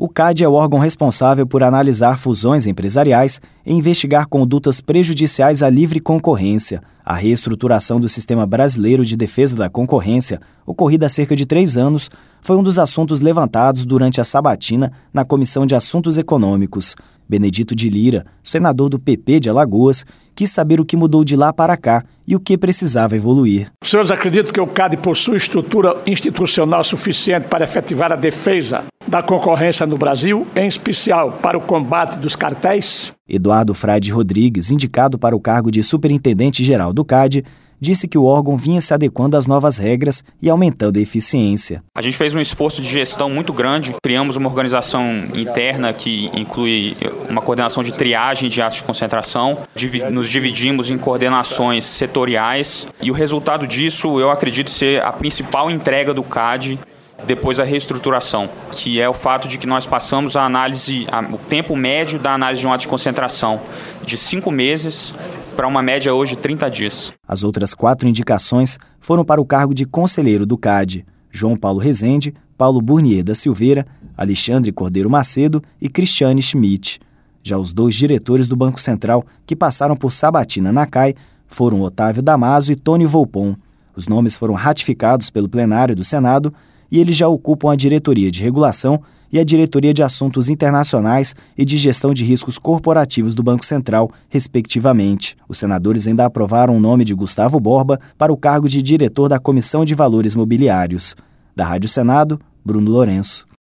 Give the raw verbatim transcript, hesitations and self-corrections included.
O C A D é o órgão responsável por analisar fusões empresariais e investigar condutas prejudiciais à livre concorrência. A reestruturação do Sistema Brasileiro de Defesa da Concorrência, ocorrida há cerca de três anos, foi um dos assuntos levantados durante a sabatina na Comissão de Assuntos Econômicos. Benedito de Lira, senador do P P de Alagoas, quis saber o que mudou de lá para cá e o que precisava evoluir. Os senhores acreditam que o C A D possui estrutura institucional suficiente para efetivar a defesa da concorrência no Brasil, em especial para o combate dos cartéis? Eduardo Frade Rodrigues, indicado para o cargo de superintendente-geral do C A D, disse que o órgão vinha se adequando às novas regras e aumentando a eficiência. A gente fez um esforço de gestão muito grande, criamos uma organização interna que inclui uma coordenação de triagem de atos de concentração, nos dividimos em coordenações setoriais e o resultado disso eu acredito ser a principal entrega do C A D depois da reestruturação, que é o fato de que nós passamos a análise, a, o tempo médio da análise de um ato de concentração de cinco meses para uma média hoje de trinta dias. As outras quatro indicações foram para o cargo de conselheiro do C A D: João Paulo Rezende, Paulo Burnier da Silveira, Alexandre Cordeiro Macedo e Cristiane Schmidt. Já os dois diretores do Banco Central que passaram por sabatina na C A I foram Otávio Damaso e Tony Volpon. Os nomes foram ratificados pelo plenário do Senado e eles já ocupam a Diretoria de Regulação e a Diretoria de Assuntos Internacionais e de Gestão de Riscos Corporativos do Banco Central, respectivamente. Os senadores ainda aprovaram o nome de Gustavo Borba para o cargo de diretor da Comissão de Valores Mobiliários. Da Rádio Senado, Bruno Lourenço.